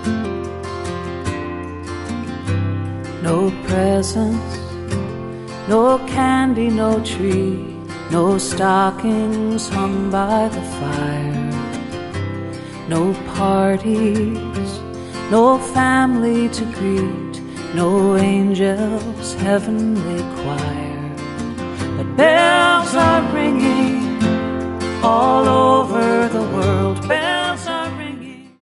No presents, no candy, no tree, no stockings hung by the fire, no parties, no family to greet, no angels' heavenly choir. But